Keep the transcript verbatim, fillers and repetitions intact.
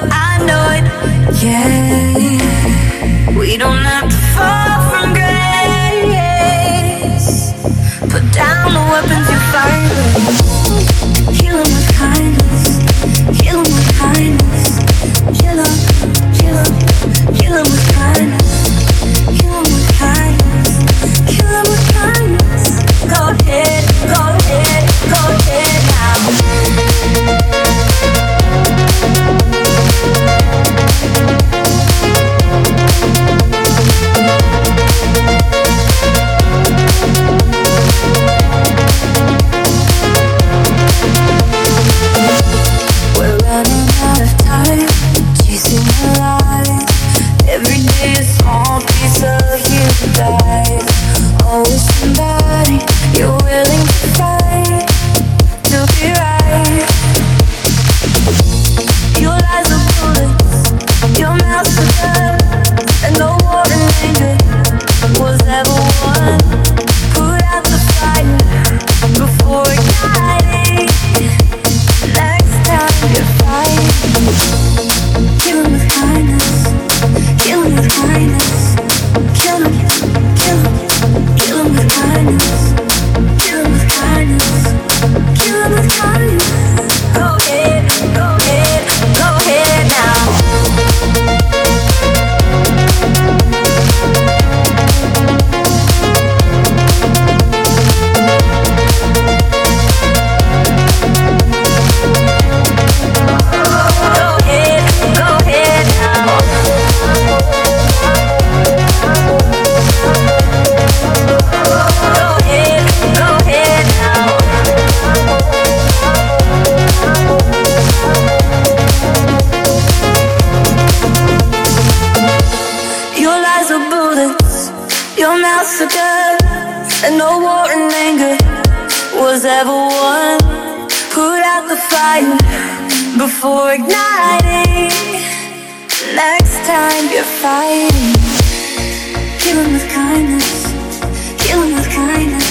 I know it, yeah. We don't have to fall from grace. Put down the weapons you fight with. Kill 'em with kindness. Kill 'em with kindness. Kill 'em, kill 'em, kill 'em with kindness. Kill 'em with kindness. Kill 'em with kindness. Go ahead, go ahead, go ahead now. We're running out of time, chasing the light. Every day a small piece of you dies. Always somebody you're willing to fight to be right. Your lies are bullets, your mouth's a gun, and no war in anger was ever won. Put out the fire before igniting. Next time you fight, kill 'em with kindness. Kill 'em with kindness. Kill 'em, kill 'em, kill 'em with kindness. Kill 'em with kindness. Kill 'em with kindness. Go ahead, go ahead, go ahead now. Go ahead, go ahead now. Go ahead, go ahead now. Your lies are bullets, your mouth's a gun, and no war in anger was ever won. Put out the fire before igniting. Next time you're fighting, kill 'em with kindness. Kill 'em with kindness.